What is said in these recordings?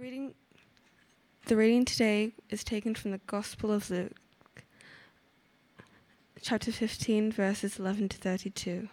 reading, the reading today is taken from the Gospel of Luke, chapter 15, verses 11 to 32.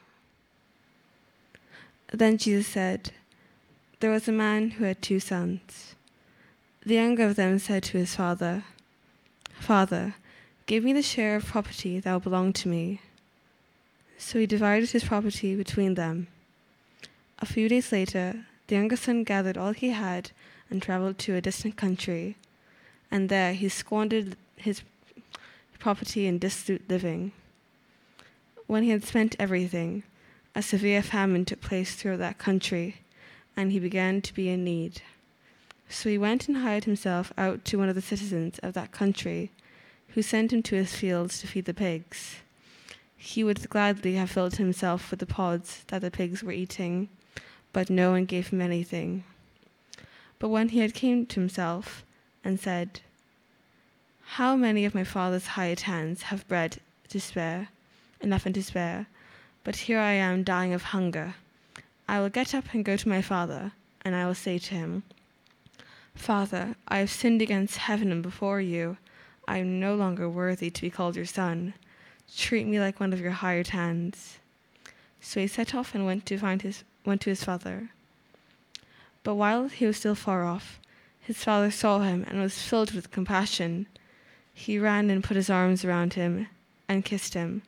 Then Jesus said, "There was a man who had 2 sons. The younger of them said to his father, 'Father, give me the share of property that will belong to me.' So he divided his property between them. A few days later, the younger son gathered all he had and traveled to a distant country, and there he squandered his property in dissolute living. When he had spent everything, a severe famine took place throughout that country, and he began to be in need. So he went and hired himself out to one of the citizens of that country, who sent him to his fields to feed the pigs. He would gladly have filled himself with the pods that the pigs were eating, but no one gave him anything. But when he had came to himself and said, 'How many of my father's hired hands have bread to spare, enough and to spare, but here I am dying of hunger. I will get up and go to my father, and I will say to him, Father, I have sinned against heaven and before you. I am no longer worthy to be called your son. Treat me like one of your hired hands.' So he set off and went to his father. But while he was still far off, his father saw him and was filled with compassion. He ran and put his arms around him and kissed him.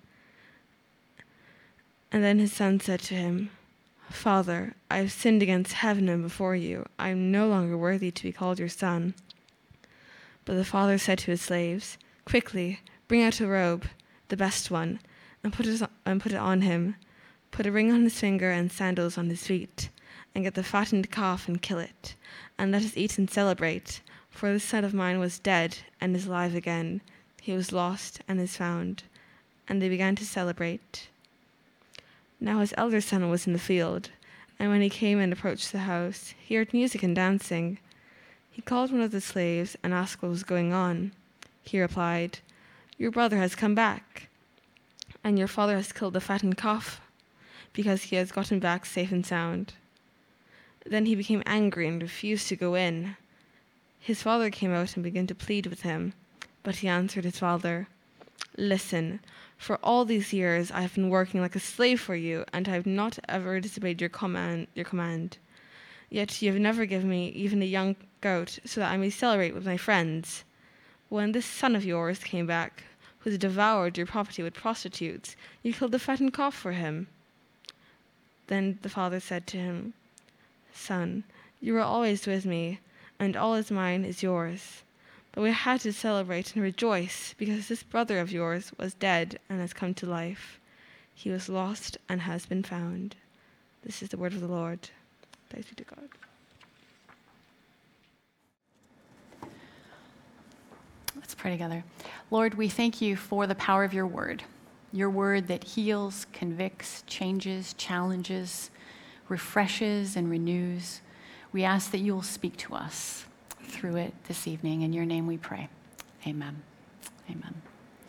And then his son said to him, 'Father, I have sinned against heaven and before you. I am no longer worthy to be called your son.' But the father said to his slaves, 'Quickly, bring out a robe, the best one, and put it on him. Put a ring on his finger and sandals on his feet, and get the fattened calf and kill it, and let us eat and celebrate. For this son of mine was dead and is alive again. He was lost and is found.' And they began to celebrate. Now his elder son was in the field, and when he came and approached the house, he heard music and dancing. He called one of the slaves and asked what was going on. He replied, 'Your brother has come back, and your father has killed the fattened calf, because he has gotten back safe and sound.' Then he became angry and refused to go in. His father came out and began to plead with him, but he answered his father, 'Listen, for all these years I have been working like a slave for you, and I have not ever disobeyed your command. Yet you have never given me even a young goat so that I may celebrate with my friends. When this son of yours came back, who has devoured your property with prostitutes, you killed the fattened calf for him.' Then the father said to him, 'Son, you are always with me, and all is mine is yours. But we had to celebrate and rejoice, because this brother of yours was dead and has come to life. He was lost and has been found.' This is the word of the Lord. Thanks be to God." Let's pray together. Lord, we thank you for the power of your word that heals, convicts, changes, challenges, refreshes, and renews. We ask that you will speak to us through it this evening. In your name we pray. Amen. Amen.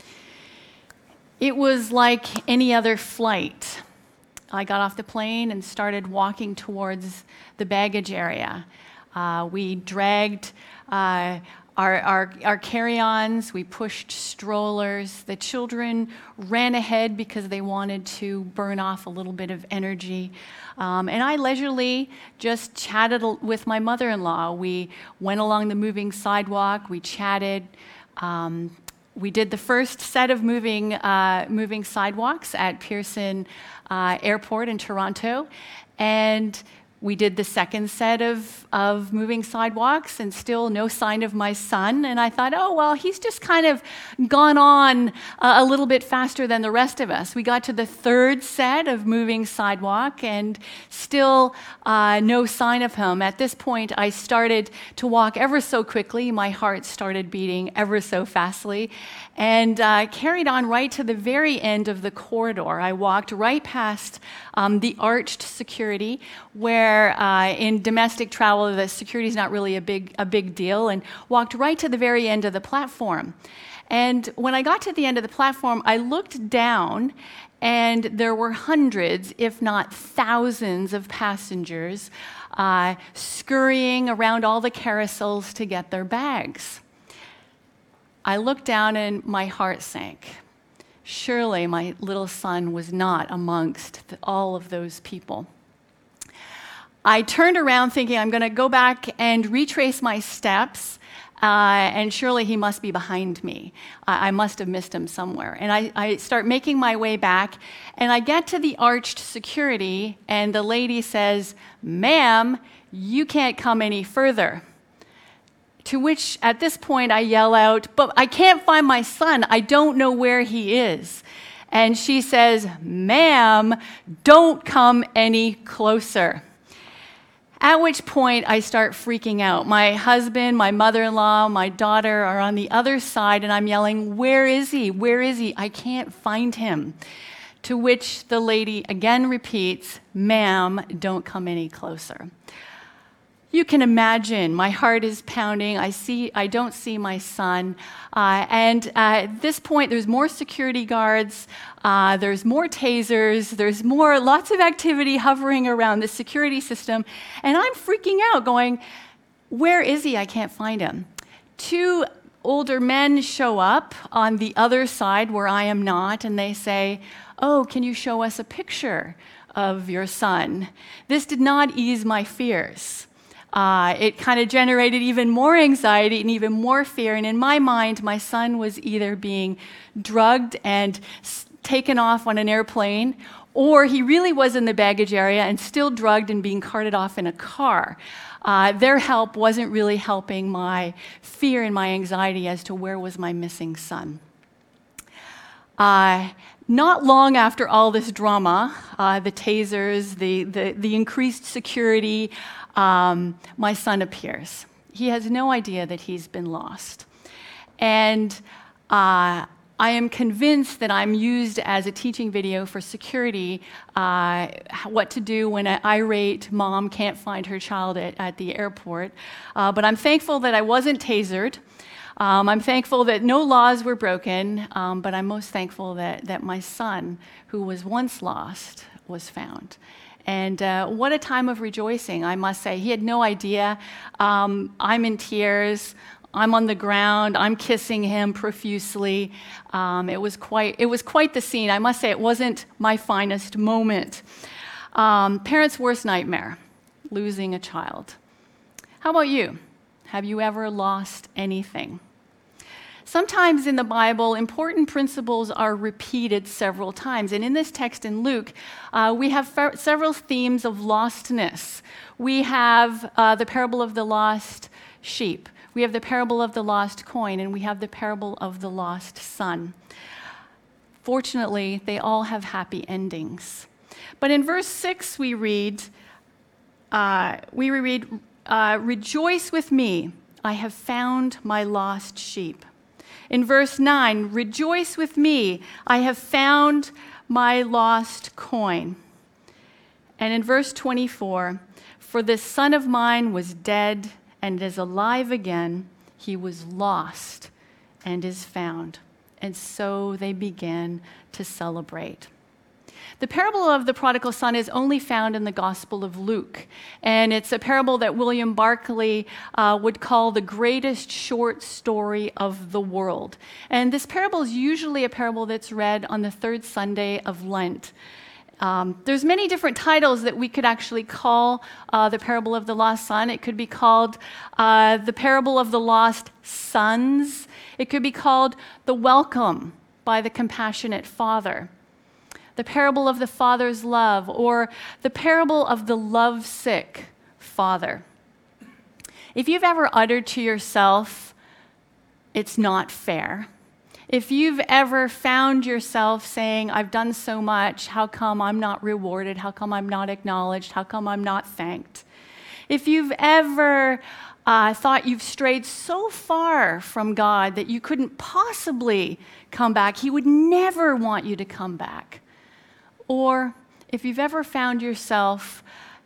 It was like any other flight. I got off the plane and started walking towards the baggage area. We dragged our carry-ons, we pushed strollers. The children ran ahead because they wanted to burn off a little bit of energy. And I leisurely just chatted with my mother-in-law. We went along the moving sidewalk, we chatted. We did the first set of moving sidewalks at Pearson Airport in Toronto, and we did the second set of moving sidewalks, and still no sign of my son. And I thought, oh, well, he's just kind of gone on a little bit faster than the rest of us. We got to the third set of moving sidewalk, and still no sign of him. At this point, I started to walk ever so quickly. My heart started beating ever so fastly, and carried on right to the very end of the corridor. I walked right past the arched security, where where in domestic travel, the security is not really a big deal, and walked right to the very end of the platform. And when I got to the end of the platform, I looked down, and there were hundreds, if not thousands, of passengers scurrying around all the carousels to get their bags. I looked down, and my heart sank. Surely my little son was not amongst all of those people. I turned around thinking I'm going to go back and retrace my steps, and surely he must be behind me. I must have missed him somewhere. And I start making my way back, and I get to the arched security, and the lady says, "Ma'am, you can't come any further." To which, at this point, I yell out, "But I can't find my son. I don't know where he is." And she says, "Ma'am, don't come any closer." At which point, I start freaking out. My husband, my mother-in-law, my daughter are on the other side, and I'm yelling, "Where is he? Where is he? I can't find him." To which the lady again repeats, "Ma'am, don't come any closer." You can imagine, my heart is pounding. I don't see my son. And at this point, there's more security guards, there's more tasers, there's lots of activity hovering around the security system. And I'm freaking out, going, "Where is he? I can't find him." Two older men show up on the other side where I am not, and they say, "Oh, can you show us a picture of your son?" This did not ease my fears. It kind of generated even more anxiety and even more fear. And in my mind, my son was either being drugged and taken off on an airplane, or he really was in the baggage area and still drugged and being carted off in a car. Their help wasn't really helping my fear and my anxiety as to where was my missing son. Not long after all this drama, the tasers, the increased security, my son appears. He has no idea that he's been lost. And I am convinced that I'm used as a teaching video for security, what to do when an irate mom can't find her child at the airport. But I'm thankful that I wasn't tasered. I'm thankful that no laws were broken, but I'm most thankful that my son, who was once lost, was found. And what a time of rejoicing, I must say. He had no idea. I'm in tears. I'm on the ground. I'm kissing him profusely. It was quite the scene. I must say it wasn't my finest moment. Parents' worst nightmare, losing a child. How about you? Have you ever lost anything? Sometimes in the Bible, important principles are repeated several times. And in this text in Luke, we have several themes of lostness. We have the parable of the lost sheep. We have the parable of the lost coin, and we have the parable of the lost son. Fortunately, they all have happy endings. But in verse 6, we read, "Rejoice with me, I have found my lost sheep." In verse 9, "Rejoice with me, I have found my lost coin." And in verse 24, "For this son of mine was dead and is alive again. He was lost and is found." And so they began to celebrate. The parable of the prodigal son is only found in the Gospel of Luke, and it's a parable that William Barclay would call the greatest short story of the world. And this parable is usually a parable that's read on the third Sunday of Lent. There's many different titles that we could actually call the parable of the lost son. It could be called the parable of the lost sons. It could be called the welcome by the compassionate father, the parable of the father's love, or the parable of the lovesick father. If you've ever uttered to yourself, "It's not fair," if you've ever found yourself saying, "I've done so much, how come I'm not rewarded? How come I'm not acknowledged? How come I'm not thanked?" If you've ever thought you've strayed so far from God that you couldn't possibly come back, He would never want you to come back. Or if you've ever found yourself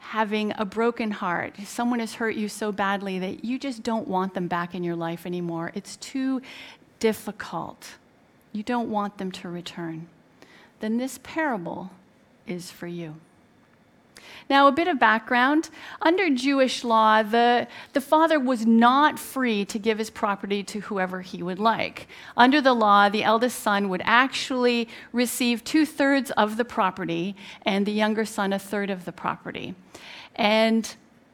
having a broken heart. Someone has hurt you so badly that you just don't want them back in your life anymore. It's too difficult. You don't want them to return. Then this parable is for you. Now, a bit of background. Under Jewish law, the father was not free to give his property to whoever he would like. Under the law, the eldest son would actually receive 2/3 of the property, and the younger son 1/3 of the property. And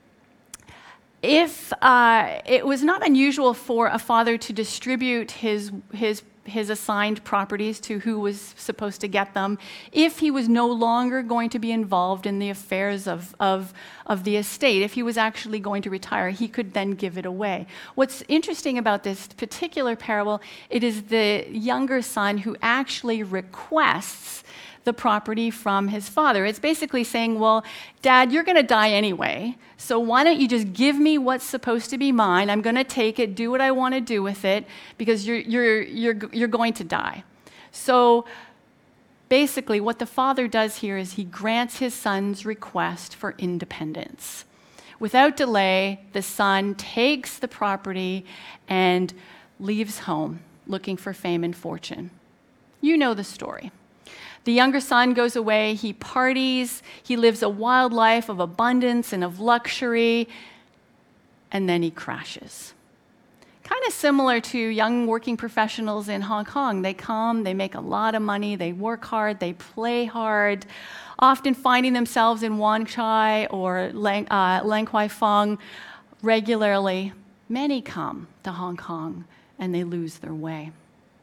if it was not unusual for a father to distribute his assigned properties to who was supposed to get them if he was no longer going to be involved in the affairs of the estate. If he was actually going to retire, he could then give it away. What's interesting about this particular parable, it is the younger son who actually requests the property from his father. It's basically saying, well, Dad, you're going to die anyway, so why don't you just give me what's supposed to be mine? I'm going to take it, do what I want to do with it, because you're going to die. So basically, what the father does here is he grants his son's request for independence. Without delay, the son takes the property and leaves home, looking for fame and fortune. You know the story. The younger son goes away, he parties, he lives a wild life of abundance and of luxury, and then he crashes. Kind of similar to young working professionals in Hong Kong. They come, they make a lot of money, they work hard, they play hard, often finding themselves in Wan Chai or Lang Kwai Fong regularly. Many come to Hong Kong and they lose their way.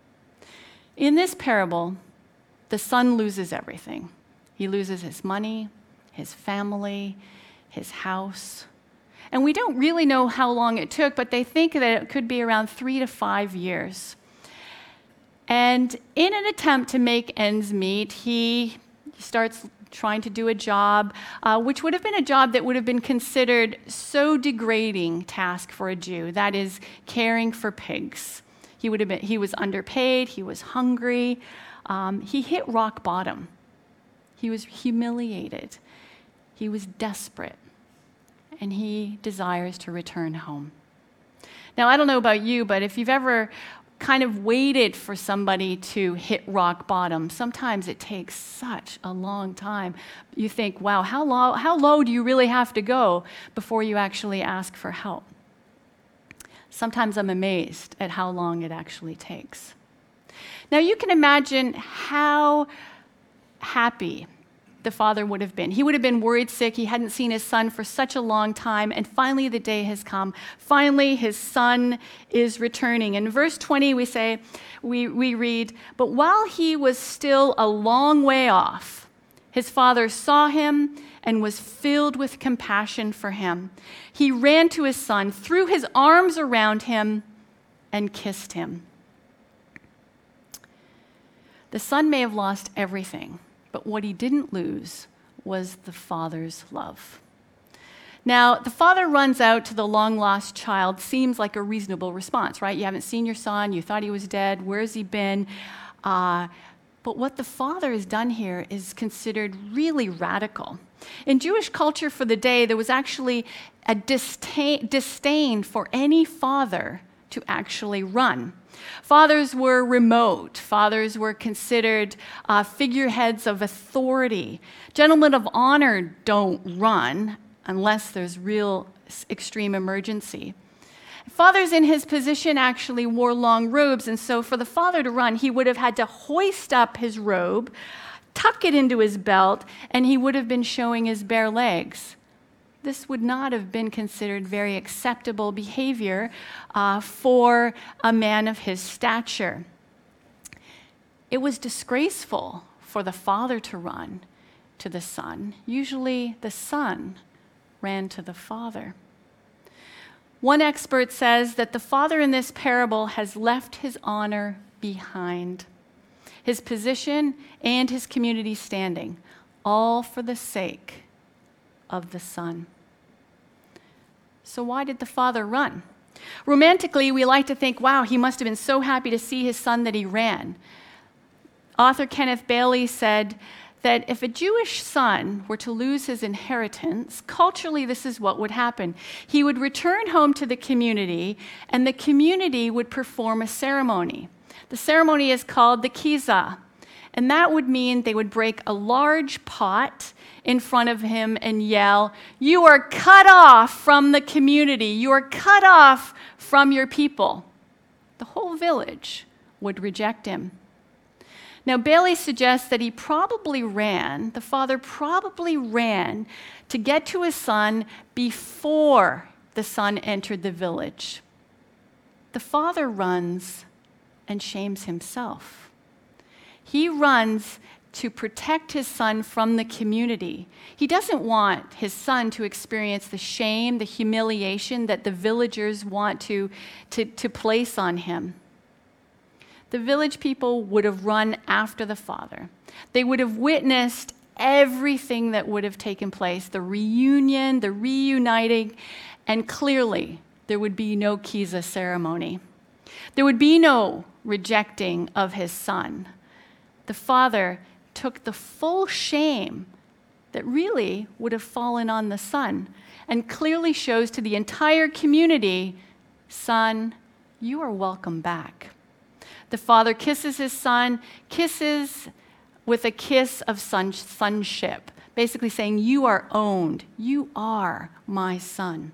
In this parable, the son loses everything. He loses his money, his family, his house. And we don't really know how long it took, but they think that it could be around 3 to 5 years. And in an attempt to make ends meet, he starts trying to do a job, which would have been a job that would have been considered so degrading task for a Jew, that is, caring for pigs. He was underpaid, he was hungry. He hit rock bottom. He was humiliated. He was desperate. And he desires to return home. Now, I don't know about you, but if you've ever kind of waited for somebody to hit rock bottom, sometimes it takes such a long time. You think, wow, how low do you really have to go before you actually ask for help? Sometimes I'm amazed at how long it actually takes. Now, you can imagine how happy the father would have been. He would have been worried sick. He hadn't seen his son for such a long time, and finally the day has come. Finally, his son is returning. In verse 20, we read, "But while he was still a long way off, his father saw him and was filled with compassion for him. He ran to his son, threw his arms around him, and kissed him." The son may have lost everything, but what he didn't lose was the father's love. Now, the father runs out to the long-lost child. Seems like a reasonable response, right? You haven't seen your son, you thought he was dead, where's he been? But what the father has done here is considered really radical. In Jewish culture for the day, there was actually a disdain for any father to actually run. Fathers were remote. Fathers were considered figureheads of authority. Gentlemen of honor don't run unless there's real extreme emergency. Fathers in his position actually wore long robes, and so for the father to run, he would have had to hoist up his robe, tuck it into his belt, and he would have been showing his bare legs. This would not have been considered very acceptable behavior for a man of his stature. It was disgraceful for the father to run to the son. Usually the son ran to the father. One expert says that the father in this parable has left his honor behind, his position and his community standing, all for the sake of the son. So why did the father run? Romantically, we like to think, wow, he must have been so happy to see his son that he ran. Author Kenneth Bailey said that if a Jewish son were to lose his inheritance, culturally this is what would happen. He would return home to the community, and the community would perform a ceremony. The ceremony is called the Kizah, and that would mean they would break a large pot in front of him and yell, "You are cut off from the community. You are cut off from your people." The whole village would reject him. Now, Bailey suggests that the father probably ran to get to his son before the son entered the village. The father runs and shames himself. He runs to protect his son from the community. He doesn't want his son to experience the shame, the humiliation that the villagers want to place on him. The village people would have run after the father. They would have witnessed everything that would have taken place, the reunion, the reuniting, and clearly there would be no Kizah ceremony. There would be no rejecting of his son. The father took the full shame that really would have fallen on the son and clearly shows to the entire community, "Son, you are welcome back." The father kisses his son, kisses with a kiss of sonship, basically saying, "You are owned. You are my son."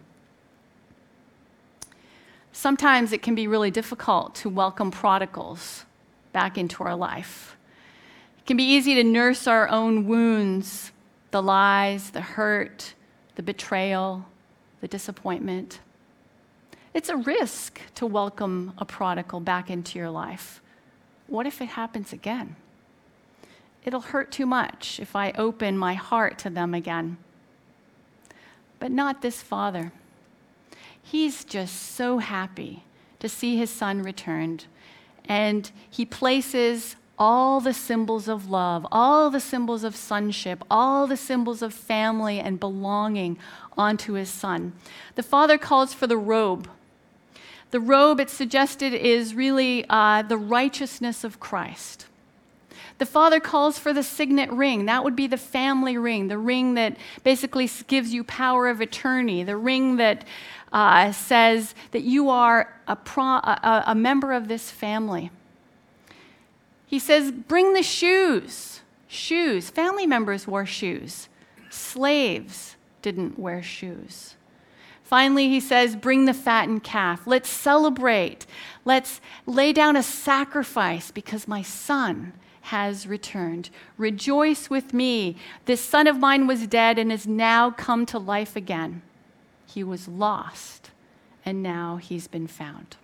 Sometimes it can be really difficult to welcome prodigals back into our life. It can be easy to nurse our own wounds, the lies, the hurt, the betrayal, the disappointment. It's a risk to welcome a prodigal back into your life. What if it happens again? It'll hurt too much if I open my heart to them again. But not this father. He's just so happy to see his son returned, and he places all the symbols of love, all the symbols of sonship, all the symbols of family and belonging onto his son. The father calls for the robe. The robe, it's suggested, is really the righteousness of Christ. The father calls for the signet ring. That would be the family ring, the ring that basically gives you power of attorney, the ring that says that you are a member of this family. He says, bring the shoes. Shoes. Family members wore shoes. Slaves didn't wear shoes. Finally, he says, bring the fattened calf. Let's celebrate. Let's lay down a sacrifice because my son has returned. Rejoice with me. This son of mine was dead and has now come to life again. He was lost, and now he's been found.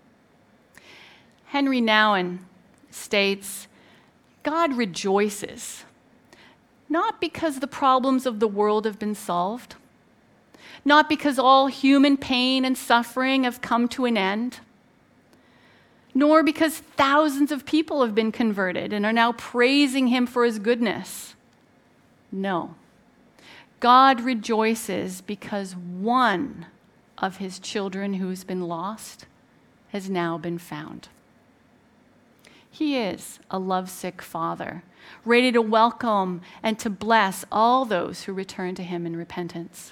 Henry Nouwen states, God rejoices, not because the problems of the world have been solved, not because all human pain and suffering have come to an end, nor because thousands of people have been converted and are now praising him for his goodness. No. God rejoices because one of his children who's been lost has now been found. He is a lovesick father, ready to welcome and to bless all those who return to him in repentance.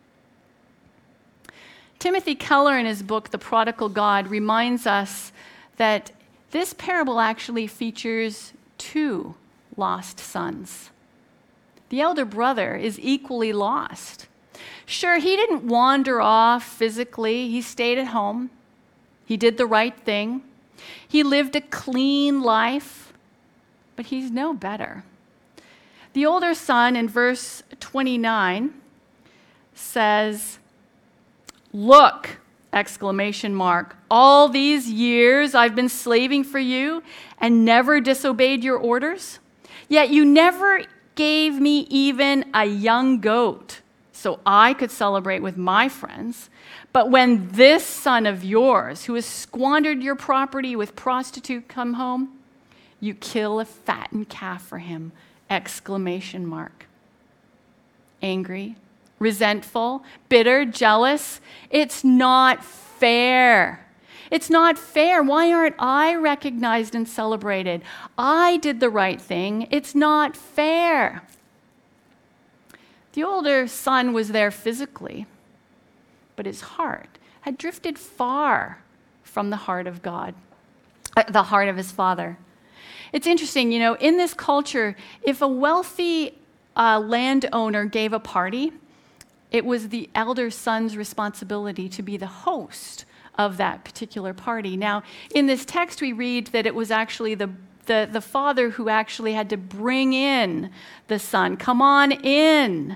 Timothy Keller, in his book, The Prodigal God, reminds us that this parable actually features two lost sons. The elder brother is equally lost. Sure, he didn't wander off physically. He stayed at home. He did the right thing. He lived a clean life, but he's no better. The older son in verse 29 says, "Look, exclamation mark, all these years I've been slaving for you and never disobeyed your orders, yet you never gave me even a young goat so I could celebrate with my friends. But when this son of yours, who has squandered your property with prostitute, come home, you kill a fattened calf for him, exclamation mark." Angry, resentful, bitter, jealous. It's not fair. It's not fair. Why aren't I recognized and celebrated? I did the right thing. It's not fair. The older son was there physically, but his heart had drifted far from the heart of God, the heart of his father. It's interesting, in this culture, if a wealthy landowner gave a party, it was the elder son's responsibility to be the host of that particular party. Now, in this text, we read that it was actually the father who actually had to bring in the son. Come on in.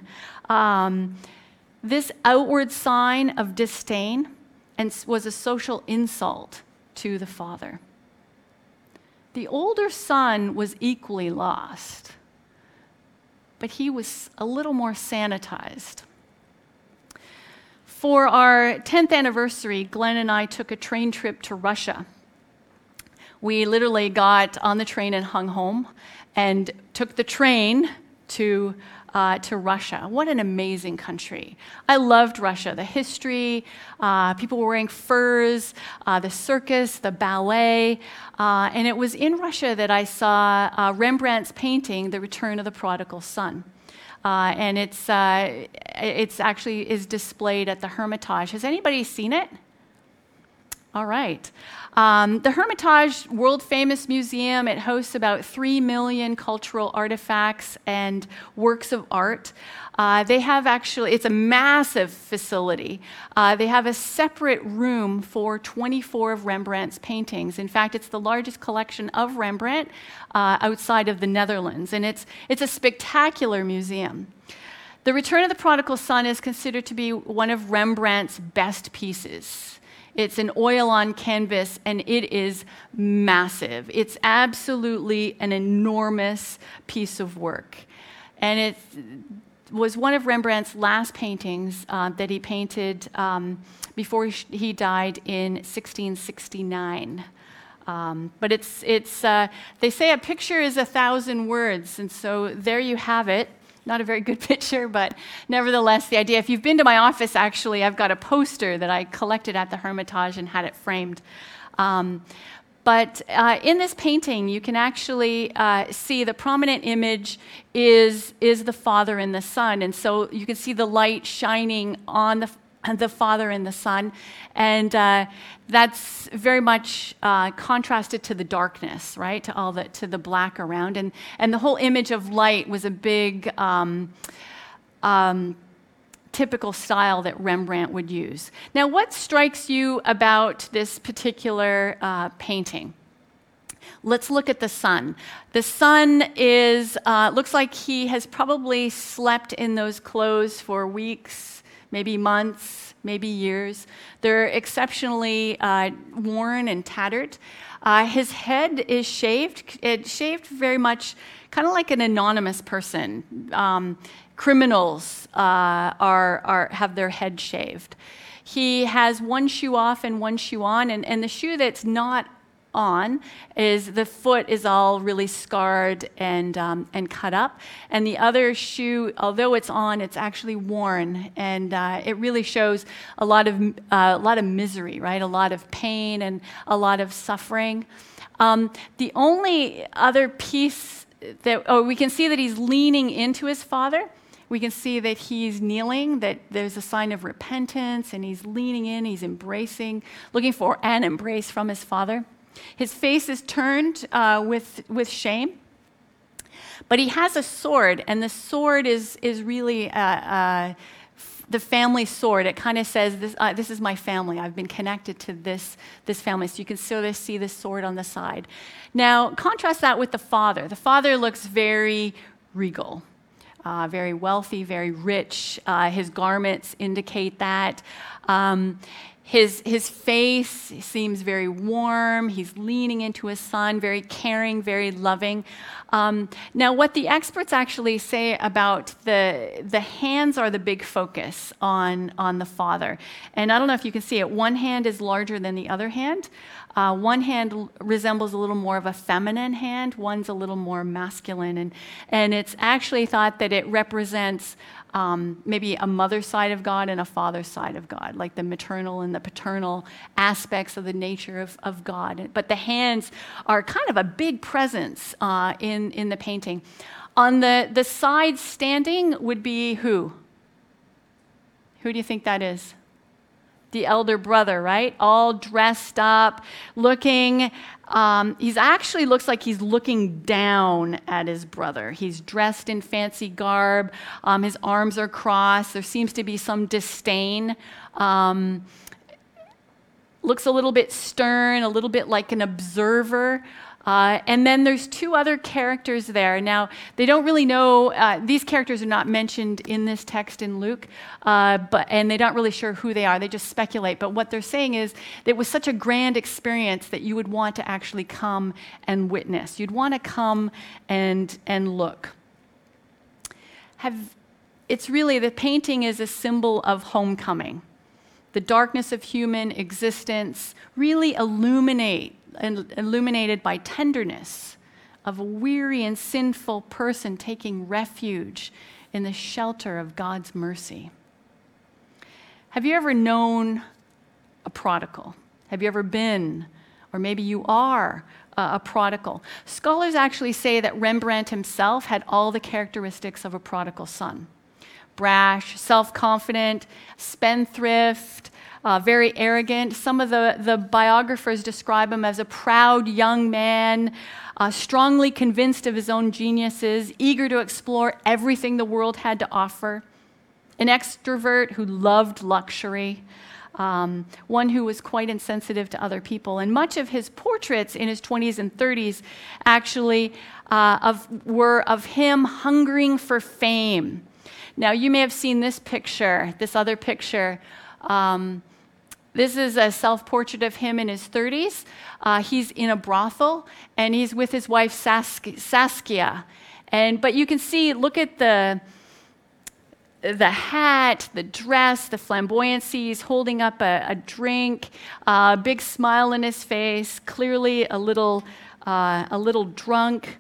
This outward sign of disdain was a social insult to the father. The older son was equally lost, but he was a little more sanitized. For our 10th anniversary, Glenn and I took a train trip to Russia. We literally got on the train and hung home and took the train to Russia. What an amazing country. I loved Russia. The history, people were wearing furs, the circus, the ballet. And it was in Russia that I saw Rembrandt's painting, The Return of the Prodigal Son. And it's actually is displayed at the Hermitage. Has anybody seen it? All right. The Hermitage, world-famous museum, it hosts about 3 million cultural artifacts and works of art. It's a massive facility. They have a separate room for 24 of Rembrandt's paintings. In fact, it's the largest collection of Rembrandt outside of the Netherlands, and it's a spectacular museum. The Return of the Prodigal Son is considered to be one of Rembrandt's best pieces. It's an oil on canvas, and it is massive. It's absolutely an enormous piece of work. And it was one of Rembrandt's last paintings that he painted before he died in 1669. But they say a picture is 1,000 words, and so there you have it. Not a very good picture, but nevertheless, the idea. If you've been to my office, actually, I've got a poster that I collected at the Hermitage and had it framed. But in this painting, you can actually see the prominent image is the Father and the Son. And so you can see the light shining on the Father and the Son. And that's very much contrasted to the darkness, right? To the black around. And the whole image of light was a big typical style that Rembrandt would use. Now, what strikes you about this particular painting? Let's look at the son. The son looks like he has probably slept in those clothes for weeks, maybe months, maybe years. They're exceptionally worn and tattered. His head is shaved. It's shaved very much kind of like an anonymous person. Criminals have their head shaved. He has one shoe off and one shoe on, and the shoe that's not on is the foot is all really scarred and cut up, and the other shoe, although it's on, it's actually worn, and it really shows a lot of misery, right? A lot of pain and a lot of suffering. The only other piece we can see that he's leaning into his father. We can see that he's kneeling, that there's a sign of repentance, and he's leaning in, he's embracing, looking for an embrace from his father. His face is turned with shame, but he has a sword, and the sword is really the family sword. It kind of says, this is my family. I've been connected to this family. So you can sort of see this sword on the side. Now, contrast that with the father. The father looks very regal. Very wealthy, very rich. His garments indicate that. His face seems very warm. He's leaning into his son, very caring, very loving. Now, what the experts actually say about the hands are the big focus on the father. And I don't know if you can see it. One hand is larger than the other hand. One hand resembles a little more of a feminine hand. One's a little more masculine. And it's actually thought that it represents maybe a mother side of God and a father side of God, like the maternal and the paternal aspects of the nature of God. But the hands are kind of a big presence in the painting. On the side standing would be who? Who do you think that is? The elder brother, right? All dressed up, looking. He's actually looks like he's looking down at his brother. He's dressed in fancy garb. His arms are crossed. There seems to be some disdain. Looks a little bit stern, a little bit like an observer. And then there's two other characters there. Now, they don't really know, these characters are not mentioned in this text in Luke, and they're not really sure who they are. They just speculate. But what they're saying is that it was such a grand experience that you would want to actually come and witness. You'd want to come and look. It's really, the painting is a symbol of homecoming. The darkness of human existence really illuminated by tenderness of a weary and sinful person taking refuge in the shelter of God's mercy. Have you ever known a prodigal? Have you ever been, or maybe you are, a prodigal? Scholars actually say that Rembrandt himself had all the characteristics of a prodigal son. Brash, self-confident, spendthrift, very arrogant. Some of the biographers describe him as a proud young man, strongly convinced of his own geniuses, eager to explore everything the world had to offer. An extrovert who loved luxury, one who was quite insensitive to other people. And much of his portraits in his 20s and 30s actually were of him hungering for fame. Now, you may have seen this picture, this other picture. This is a self-portrait of him in his 30s. He's in a brothel, and he's with his wife Saskia. But you can see, look at the hat, the dress, the flamboyancy. He's holding up a drink, a big smile in his face, clearly a little drunk.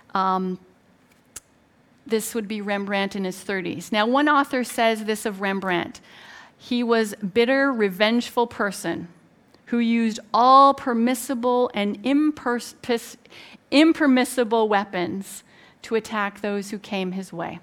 This would be Rembrandt in his 30s. Now, one author says this of Rembrandt: he was a bitter, revengeful person who used all permissible and impermissible weapons to attack those who came his way.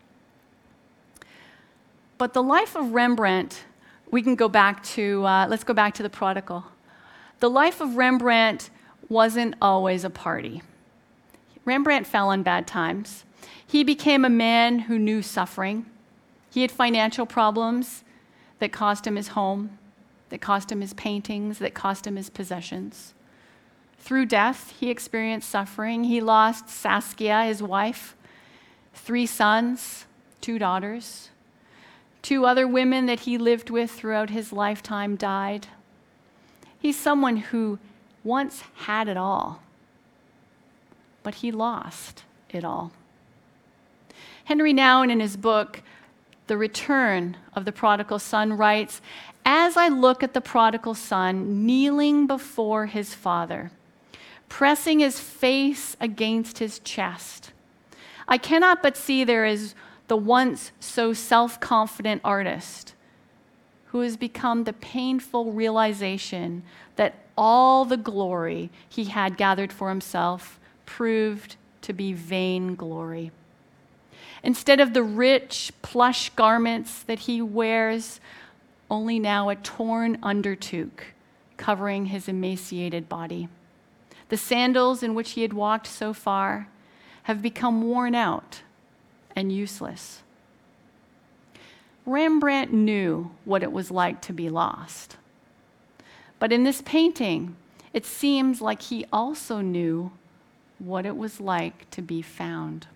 But the life of Rembrandt, we can go back to, let's go back to the prodigal. The life of Rembrandt wasn't always a party. Rembrandt fell on bad times. He became a man who knew suffering. He had financial problems that cost him his home, that cost him his paintings, that cost him his possessions. Through death, he experienced suffering. He lost Saskia, his wife, 3 sons, 2 daughters. 2 other women that he lived with throughout his lifetime died. He's someone who once had it all, but he lost it all. Henry Nouwen, in his book, The Return of the Prodigal Son, writes, "As I look at the prodigal son kneeling before his father, pressing his face against his chest, I cannot but see there is the once so self-confident artist who has become the painful realization that all the glory he had gathered for himself proved to be vain glory. Instead of the rich, plush garments that he wears, only now a torn undertoque covering his emaciated body. The sandals in which he had walked so far have become worn out and useless." Rembrandt knew what it was like to be lost. But in this painting, it seems like he also knew what it was like to be found.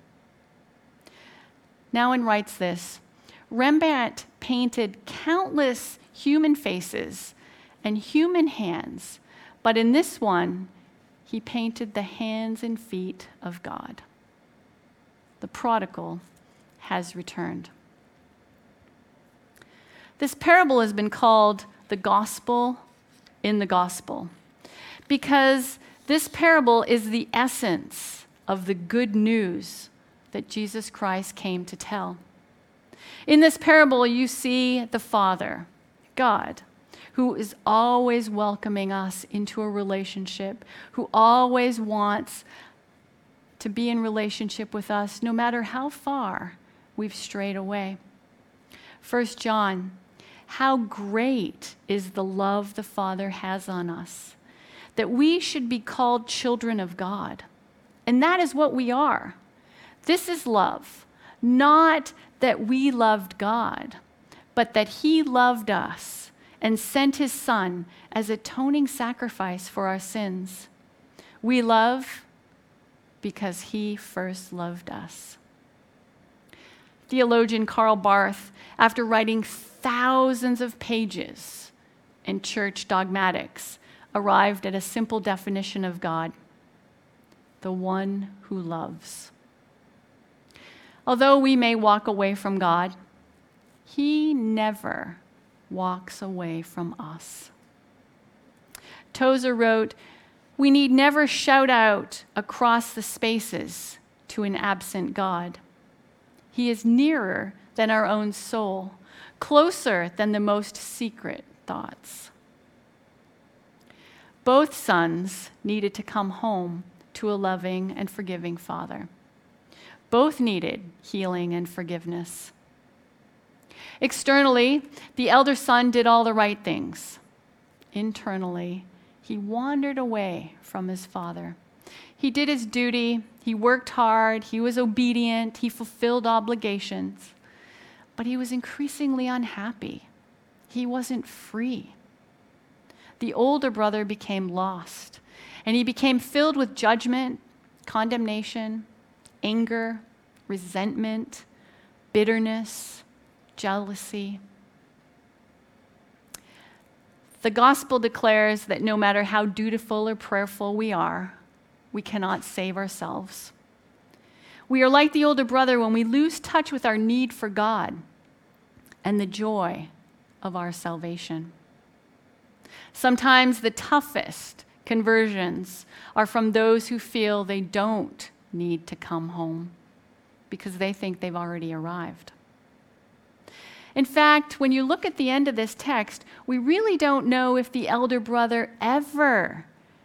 Nouwen writes this: Rembrandt painted countless human faces and human hands, but in this one, he painted the hands and feet of God. The prodigal has returned. This parable has been called the gospel in the gospel because this parable is the essence of the good news that Jesus Christ came to tell. In this parable, you see the Father, God, who is always welcoming us into a relationship, who always wants to be in relationship with us, no matter how far we've strayed away. 1 John, how great is the love the Father has on us, that we should be called children of God. And that is what we are. This is love, not that we loved God, but that he loved us and sent his Son as atoning sacrifice for our sins. We love because he first loved us. Theologian Karl Barth, after writing thousands of pages in church dogmatics, arrived at a simple definition of God: the one who loves. Although we may walk away from God, he never walks away from us. Tozer wrote, "We need never shout out across the spaces to an absent God. He is nearer than our own soul, closer than the most secret thoughts." Both sons needed to come home to a loving and forgiving Father. Both needed healing and forgiveness. Externally, the elder son did all the right things. Internally, he wandered away from his father. He did his duty, he worked hard, he was obedient, he fulfilled obligations, but he was increasingly unhappy. He wasn't free. The older brother became lost, and he became filled with judgment, condemnation, anger, resentment, bitterness, jealousy. The gospel declares that no matter how dutiful or prayerful we are, we cannot save ourselves. We are like the older brother when we lose touch with our need for God and the joy of our salvation. Sometimes the toughest conversions are from those who feel they don't need to come home because they think they've already arrived. In fact, when you look at the end of this text, we really don't know if the elder brother ever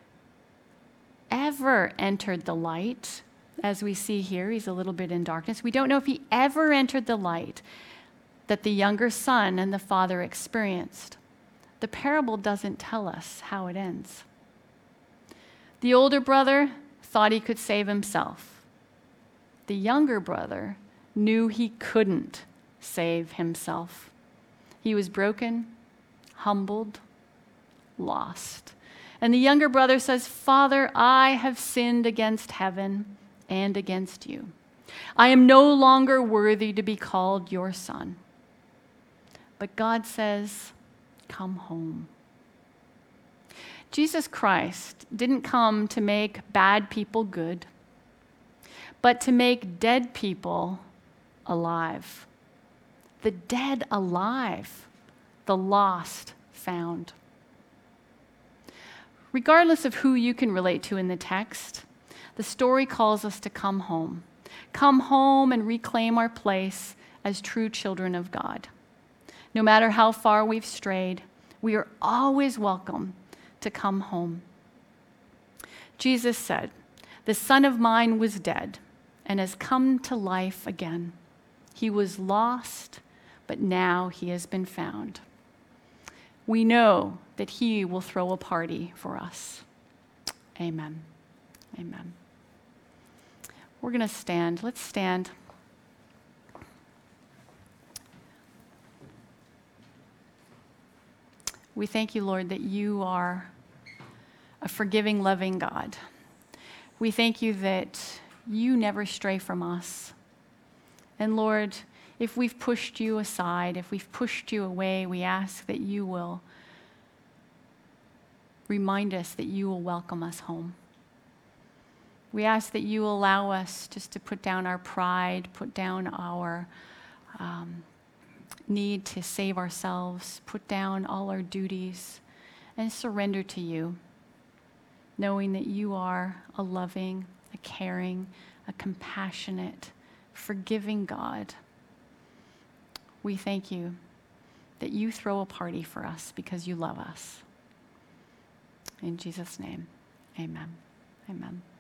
entered the light. As we see here, he's a little bit in darkness. We don't know if he ever entered the light that the younger son and the father experienced. The parable doesn't tell us how it ends. The older brother thought he could save himself. The younger brother knew he couldn't save himself. He was broken, humbled, lost. And the younger brother says, "Father, I have sinned against heaven and against you. I am no longer worthy to be called your son." But God says, "Come home." Jesus Christ didn't come to make bad people good, but to make dead people alive. The dead alive, the lost found. Regardless of who you can relate to in the text, the story calls us to come home. Come home and reclaim our place as true children of God. No matter how far we've strayed, we are always welcome to come home. Jesus said, "The Son of Mine was dead and has come to life again. He was lost, but now he has been found." We know that he will throw a party for us. Amen. Amen. We're going to stand. Let's stand. We thank you, Lord, that you are a forgiving, loving God. We thank you that you never stray from us. And Lord, if we've pushed you aside, if we've pushed you away, we ask that you will remind us that you will welcome us home. We ask that you allow us just to put down our pride, put down our need to save ourselves, put down all our duties, and surrender to you, knowing that you are a loving, a caring, a compassionate, forgiving God. we thank you that you throw a party for us because you love us. In Jesus' name, amen. Amen.